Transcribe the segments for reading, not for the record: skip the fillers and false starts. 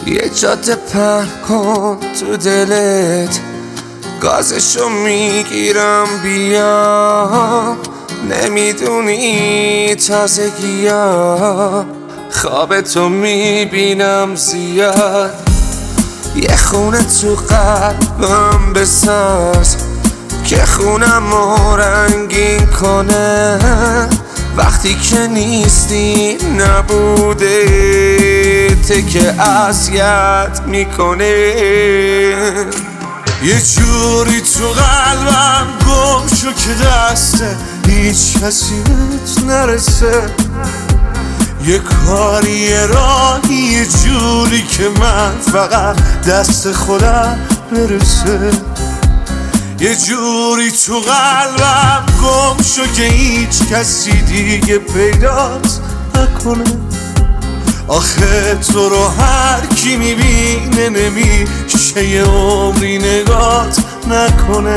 یه جاده پهن کن تو دلت، گازشو میگیرم بیام. نمیدونی تازگی‌ها خواب تو میبینم زیاد. یه خونه تو قلبم بساز که خونمو رنگین کنه. وقتی که نیستی نبوده که اذیت میکنه. یه جوری تو قلبم گم شو که دست هیچ کسی نرسه. یه کاری یه راهی یه جوری که من فقط دست خودم برسه. یه جوری تو قلبم گم شو که هیچ کسی دیگه پیداست نکنه. آخه تو رو هر کی میبینه نمیشه یه عمری نگات نکنه.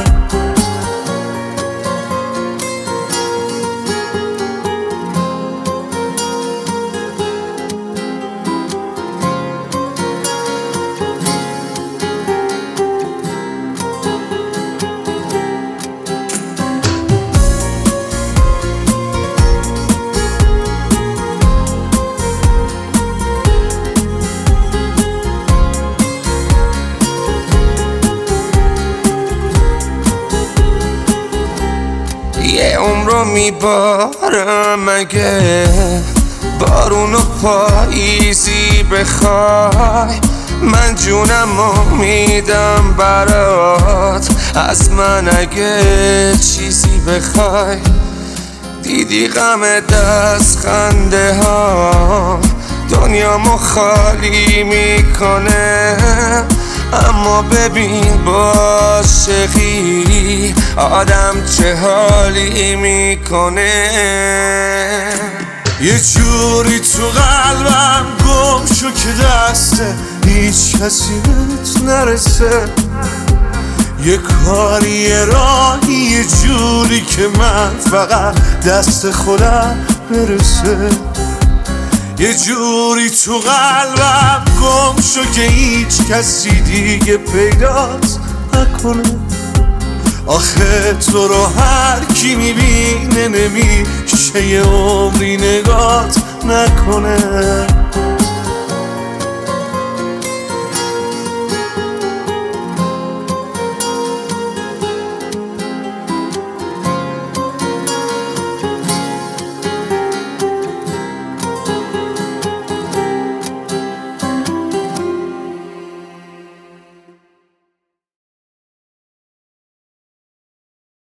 یه عمرو میبارم مگه بارون و پاییزی بخوای. من جونمو میدم برات، از من اگه چیزی بخوای. دیدی غم دست خنده ها دنیامو خالی میکنه. اما ببین با عاشقی آدم چه حالی میکنه. یه جوری تو قلبم گم شو که دست هیچ کسی نرسه. یه کاری یه راهی یه جوری که من فقط دست خودم برسه. یه جوری تو قلبم گم شو که هیچ کسی دیگه پیداست نکنه. آخه تو رو هر کی میبینه نمیشه یه عمری نگات نکنه.